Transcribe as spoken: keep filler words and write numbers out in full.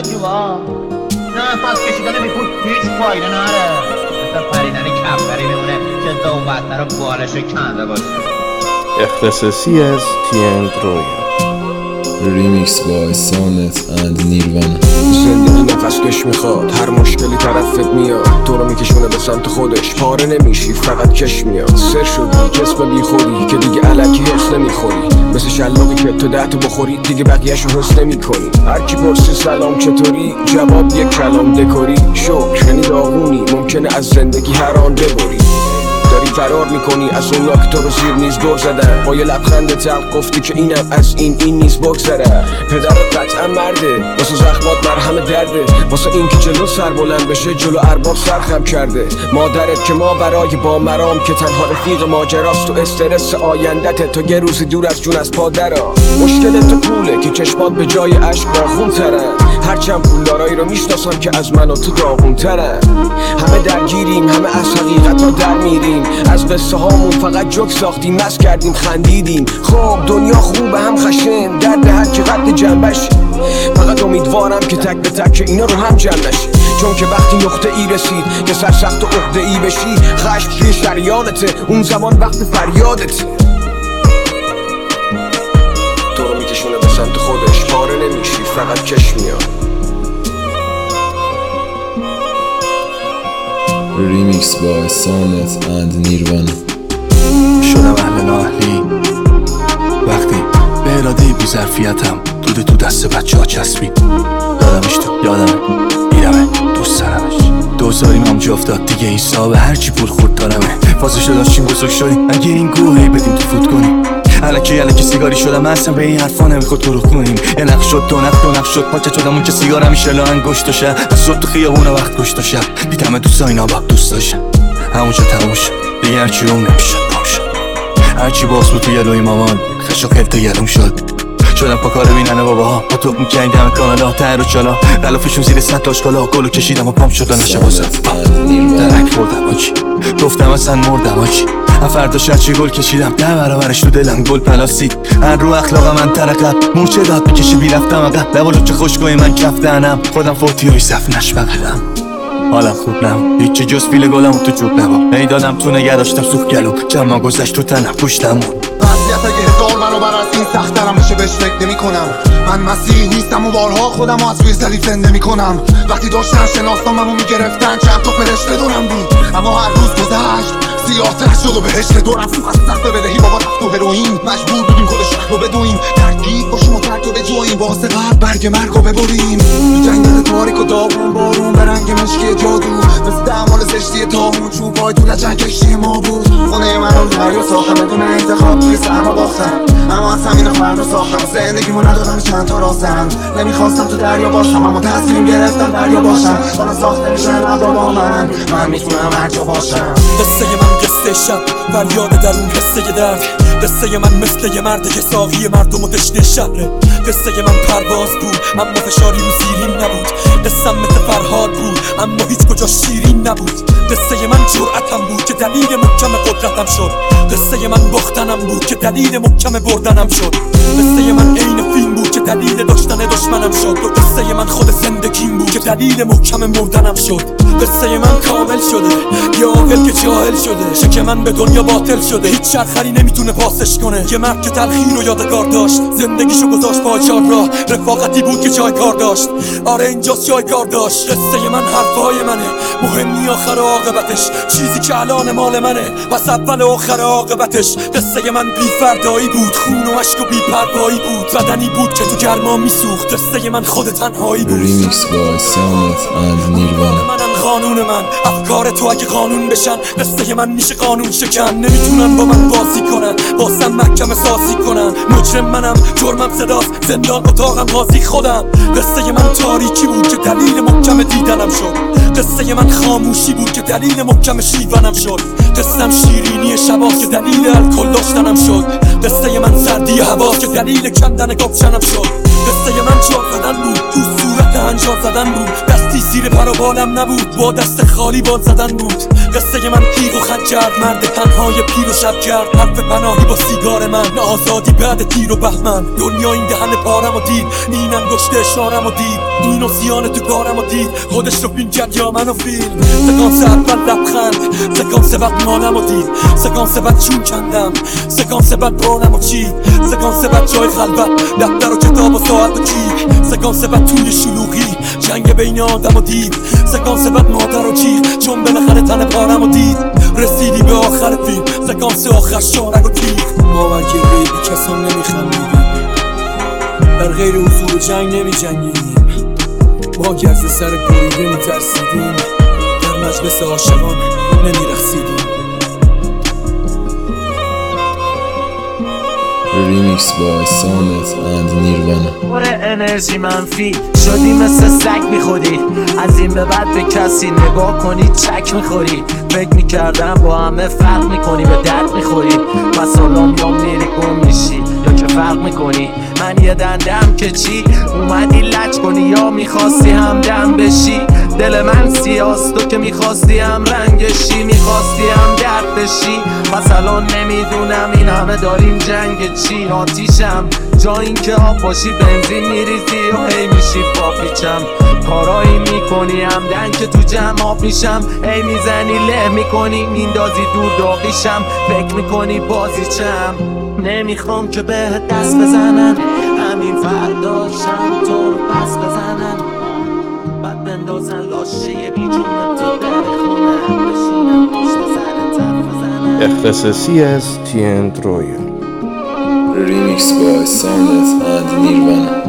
رفتی وا نفس کشیدن بی پول هیچ فایده نره مثل پریدن کفتری میمونه که دو بدتر و بالشو کنده باشه. اختصاصی از تین رویا ریمیکس با سانت اند نیروان. زندگی نفس کش میخواد، هر مشکلی طرفت میاد، تو رو میکشونه به سمت خودش، پاره نمیشی فقط کش میاد. سر شدی کسب بی خودی که دیگه علکی حس نمیخوری، مثل شلاقی که تو ده تو بخوری دیگه بقیه‌شو حس نمیکنی. هر کی پرسی سلام چطوری، جواب یک کلام دکوری. شکر یعنی داغونی، ممکنه از زندگی هر آن ببری. داری فرار میکنی از اون که تو رو زیر نیز دور زدن، با یه لبخند تلخ گفتی که اینم از این این نیز بگذره. پدرت قطعا مرده، واسه زخمات مرهم درده، واسه این که جلو سر بلند بشه جلو ارباب سرخم کرده. مادرت که ما برای با مرام که تنها رفیق ماجراست، تو استرس آیندت تو یه روزی دور از جون از پادرا. مشکل تو پوله که چشمات به جای عشق باخون ترن، هرچند پولدارایی رو میشناسم که از من و تو داغون ترن. همه درگیریم، همه از حقیقت ها در میریم، از قصه هامون فقط جوک ساختیم، مست کردیم خندیدیم. خب دنیا خوبه هم خشن، درد هر که قد جنبش. فقط امیدوارم که تک به تک اینا رو هم جمع نشه، چون که وقتی نقطه ای رسید که سرسخت و عقده ای بشی، خشم توی شریانته، اون زمان وقت فریادته. تو رو میکشونه به سمت خودش، پاره نمیشی فقط کش میاد. ریمیکس با سانت اند نیروان. شدم اهل نااهلی وقتی به اراده بی ظرفیتم دوده تو دست بچه ها چسبید. دادمش تو یادمه میرمه دوست دارمش، دوزاریم هم جا افتاد دیگه حسابه، هرچی پول خورد دارمه. فازشو داشتیم بزرگ شدیم، اگه این گوهی بدیم تو فوت کنیم. الکی الکی سیگاری شدم، اصلا به این حرفا نمیخواد تو رو کنیم. یه نقش شد دو نقش دو نقش شد پاچه شدم اون که سیگار همیشه لاهن گشت و شب صبح تو خیابونه وقت گشت و شب بیتمه دوستا اینا با دوست داشتم. همونجا تموم شد دیگه هرچی روم نمیشد پام شد، هرچی باز بود توی لوی مامان خش و خلط گلوم شد. شدم پا کار بیننه باباها، با توب میکنی دم کانالا تر و چالا، غلافشون زیر سطح آشکالا، گلو کشیدم و پام شد و نشه بازم درک بردم آجی، گفتم اصلا مردم آجی. فردا شرچی گل کشیدم ده برابرش تو دلم گل پلاسید. هر رو اخلاق من ترقب موچه داد بکشی بیرفتم اقل، لبالو چه خوشگوی من کف دهنم، خودم فوتی های صف نش بقلم. حالم خوب نم هیچی جز فیل گلم تو جوب نبا، ای دادم تو نگه داشتم سوخ گلو، جمع گذشت تو تنم پشتمون. وضعیت اگه هزار برابر از این سخترم بشه بهش فکر نمی کنم. من مسیحی نیستم و بارها خودم از روی صلیب زنده می کنم. وقتی داشتن شناستاممو میگرفتن چند تا فرشته دورم بود، اما هر روز گذشت سیاستر شد و بهشت دورم از سخت بدهی بابا رفت و هروئین. مجبور بودیم خودش رو بدویم، ترکیب باشیم و ترک رو بجویم، واسه قلب برگ مرگ رو ببریم. جنگل تاریک و داغون بارون به رنگ مشکی جادو، مثل دمال زشتی تاهون چوبای تو لجن کشتی ما بود. خونه من رو دریا ساختم بدون انتخاب، توی سرما باختم، اما از همین خبر رو ساختم. زندگیمو ندادم چند تا راستم، نمیخواستم تو دریا باشم اما تصمیم گرفتم دریا باشم. بالا ساخته میشن ابرا با من، من میتونم هر جا باشم. قصه من قصه شب، فریاد در اون قصه درد. قصه من مثل یه مرد که ساقی مردم و دشته شهره. قصه من پرواز بود اما فشاری رو زیرین نبود. قصم مثل فرهاد بود اما هیچ کجا شیرین نبود. قصه من جرأتم بود که دلیل محکم قدرتم شد. قصه من باختنم بود که دلیل محکم بردنم شد. قصه من عین فیلم بود که دلیل داشتن دشمنم شد. و قصه من خود زندگیم بود که دلیل محکم مردنم شد. قصه من کامل شده، یه عاقل که جاهل شده، شک من به دنیا باطل شده، هیچ چرخری نمیتونه پاسش کنه. یه مرد که تلخی رو یادگار داشت، زندگیشو گذاشت با چار راه، رفاقتی بود که جایگار داشت. آره اینجاست جایگار داشت. قصه من حرفای منه، مهم نی آخر عاقبتش، چیزی که الان مال منه پس اول و آخر عاقبتش. قصه من بی فردایی بود، خون و عشق و بی پروایی بود، بدنی بود که تو گرما میسوخت. قصه من خود تنهایی بود. ریمیکس با سانت اند نیروان. قانون من افکار تو اگه قانون بشن، قصه من میشه قانون شکن. نمیتونن با من بازی کنن، باسم محکم سازی کنن. مجرم منم، جرمم صداست، زندان اتاقم قاضی خودم. قصه من تاریکی بود که دلیل محکم دیدنم شد. قصه من خاموشی بود که دلیل محکم شیونم شد. قصم شیرینی شباست که دلیل الکل داشتنم شد. قصه من سردی هواست که دلیل کندن کاپشنم شد. قصه من چار زدن بود، تو صورت هنجار زدن بود، دستی زیر پر و بالم نبود، با دست خالی بال زدن بود. قصه من تیغ و خنجر، مرد تنهای پیر و شب کرد، حرف پناهی با سیگار من، نه آزادی بعد تیر و بهمن. دنیا این دهن پارم و دید، نین انگشت اشارم و دید، این و سیان تو کارم و دید، خودش رو فیلم کرد یا منو فیلم. سکانس اول لبخند، سکانس بعد مانم و دید، سکانس بعد چون کندم، سکانس بعد بانم و چید، سکانس بعد جای خلوت، دفتر و کتاب و ساعت و کیک، سکانس بعد توی شلوغی جنگ بین آدم و دیو، سکانس بعد مادر و جیغ چون بالاخره تن پارم و دید. رسیدی به آخر فیلم، سکانس آخر شارگ و تیغ. باور که غیبی کسان نمیخندیدیم، در غیر حضور جنگ نمی جنگیدیم، ما گرز سر بریده می ترسیدیم، در مجلس عاشقان نمی رخصیدیم. Remix by Sonnet and Nirvana. پر انرژی منفی شدی مثل سگ میخوری، از این به بعد به کسی نگاه کنی چک میخوری. فکر میکردم با همه فرق میکنی، به درد میخوری، پس الان یا میری گم میشی یا که فرق میکنی. من یه دندم که چی اومدی لج کنی یا میخواستی همدم بشی. دل من سیاست تو که میخواستی هم رنگشی، میخواستی هم درد بشی. پس الان نمیدونم این همه داریم جنگ چی. آتیشم جا این که آب باشی بنزین میریزی و هی میشی پاپیچم. کارایی میکنی همدن که تو جمع آب میشم، هی میزنی له میکنی میندازی دور داغیشم. فکر میکنی بازیچم، نمیخوام که بهت دست بزنن، همین فرداشم تو رو پس بزنن، بعد بندازن لاشه بیجون تو در خونه بشینم پشت سر طرف بزنن. اختصاصی از تین ترویا. Remix by Sonnet and Nirvana.